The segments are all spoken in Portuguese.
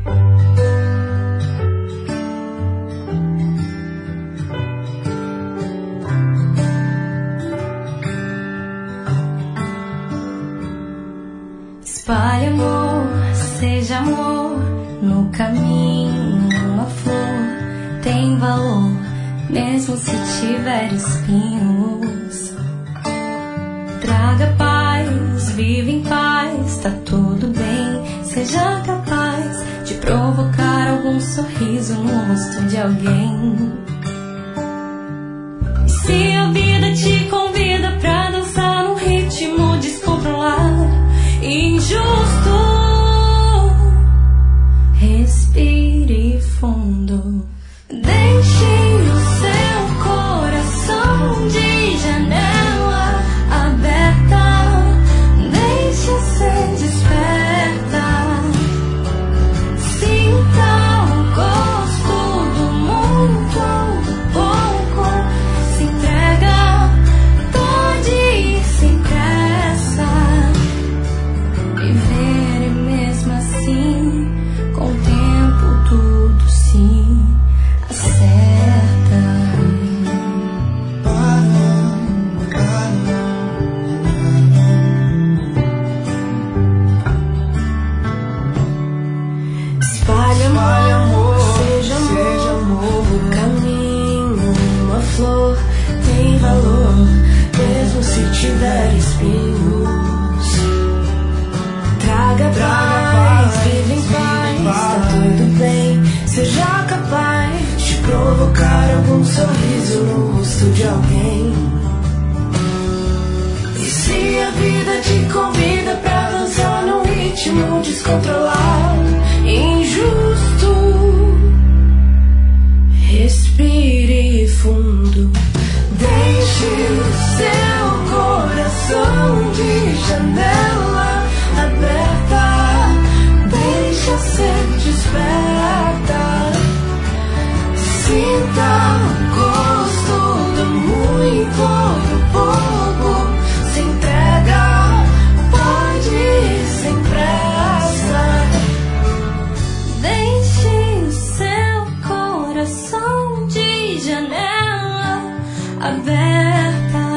Espalhe amor, seja amor, no caminho uma flor tem valor, mesmo se tiver espinhos. Traga paz, vive em paz, tá tudo bem. Seja capaz de provocar algum sorriso no rosto de alguém. E se a vida te convida pra dançar num ritmo descontrolado, injusto, respire fundo. Deixe o seu coração de janela aberta. Deixe ser desperta. Sinta o gosto do muito ou do pouco. Se entrega, pode ir sem pressa. Viver é mesmo assim, com o tempo tudo se acerta. Espalhe amor, seja amor, o caminho, uma flor tem valor, mesmo se tiver espinhos. Traga paz, vive em paz, tá tudo bem. Seja capaz de provocar algum sorriso no rosto de alguém. E se a vida te convida pra dançar num ritmo descontrolado, injusto, respire fundo. Deixe o seu coração de janela aberta. Deixa ser desperta. Sinta o gosto do muito ou do pouco. Se entrega, pode ir sem pressa. Deixe o seu coração de janela aberta.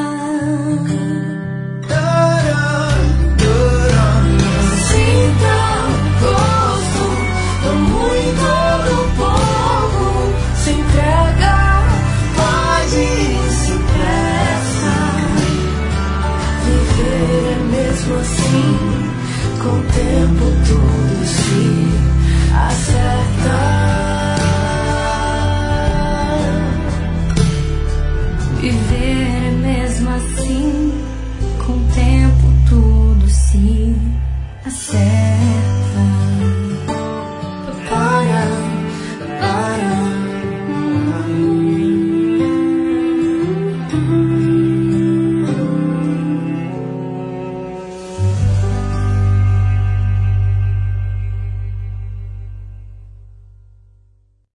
Assim, com o tempo tudo se acerta. Viver é mesmo assim, com o tempo tudo se acerta.